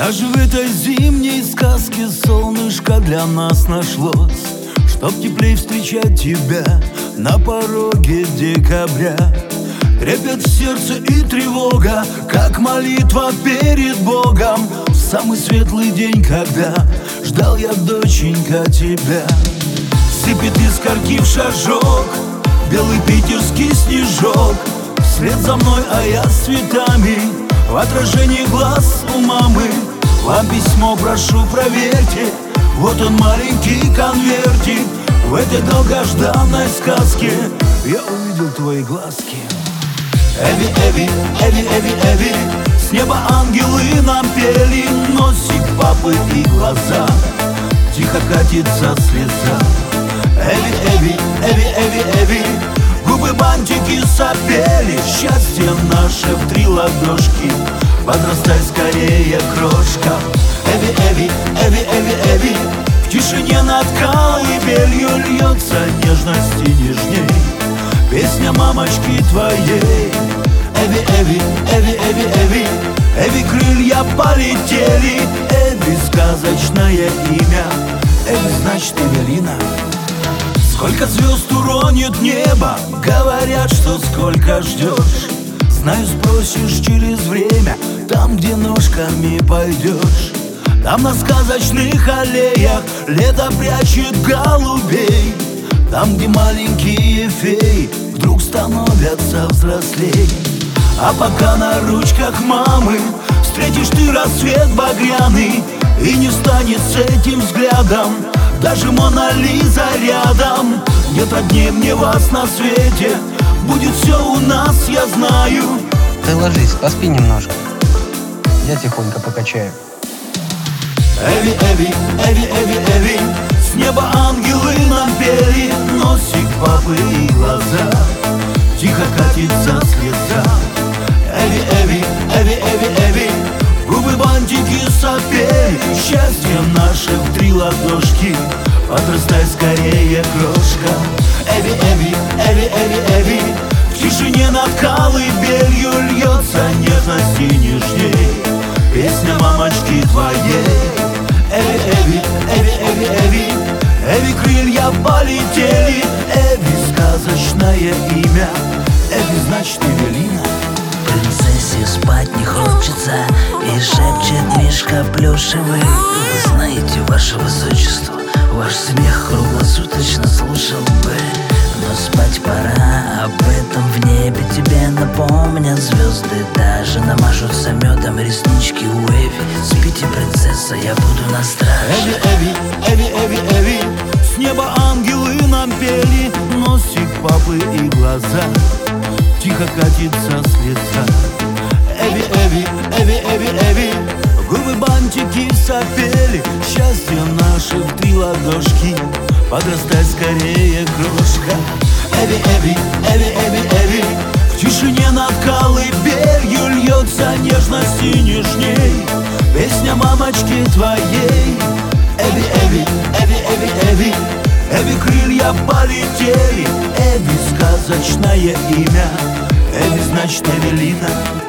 Даже в этой зимней сказке солнышко для нас нашлось, чтоб теплей встречать тебя на пороге декабря. Трепет в сердце и тревога, как молитва перед Богом. В самый светлый день, когда ждал я, доченька, тебя. Сыпет из корки в шажок белый питерский снежок. Вслед за мной, а я с цветами в отражении глаз у мамы. Вам письмо прошу, проверьте, вот он, маленький конвертик. В этой долгожданной сказке я увидел твои глазки. Эви, Эви, Эви, Эви, Эви, с неба ангелы нам пели. Носик папы и глаза, тихо катится слеза. Эви, Эви, Эви, Эви, Эви, губы бантики сопели. Счастье наше в 3 ладошки, подрастай скорее, крошка. Эви, Эви, Эви, Эви, Эви, в тишине над колыбелью льется нежность и нежней песня мамочки твоей. Эви, Эви, Эви, Эви, Эви, Эви, крылья полетели. Эви, сказочное имя, Эви, значит, Эвелина. Сколько звезд уронит небо, говорят, что сколько ждешь. Знаю, спросишь через время, там, где ножками пойдешь. Там на сказочных аллеях лето прячет голубей. Там, где маленькие феи вдруг становятся взрослей. А пока на ручках мамы встретишь ты рассвет багряный, и не станет с этим взглядом даже Мона Лиза рядом. Нет роднее мне вас на свете, будет все у нас, я знаю. Ты ложись, поспи немножко, я тихонько покачаю. Эви, Эви, Эви, Эви, Эви, с неба ангелы нам пели. Носик папы и глаза, тихо катится слеза. Эви, Эви, Эви, Эви, Эви, губы бантики сопели. Счастье наше в 3 ладошки, подрастай скорее, крошка. Эви, Эви, Эви, Эви, Эви, в тишине над колыбелью льется нежность и нежней песня мамочки твоей. Эви, Эви, Эви, Эви, Эви, Эви, крылья полетели. Эви, сказочное имя, Эви, значит, Эвелина. Принцессе спать не хочется, и шепчет мишка плюшевый. Вы знаете, ваше высочество, ваш смех круглосуточно слушал бы. Но спать пора, об этом в небе тебе напомнят звезды. Даже намажутся медом реснички у Эви. Спите, принцесса, я буду на страже. Эви, Эви, Эви, Эви, Эви, с неба ангелы нам пели. Носик папы и глаза, тихо катится слеза. Эви, Эви, Эви, Эви, Эви, губы бантики сопели. Счастье наше в 3 ладошки, подрастай скорее, крошка. Эви, Эви, Эви, Эви, Эви, в тишине над колыбелью льется нежность и нежней песня мамочки твоей. Эви, Эви, Эви, Эви, Эви, Эви, крылья полетели. Эви, сказочное имя, Эви, значит, Эвелина.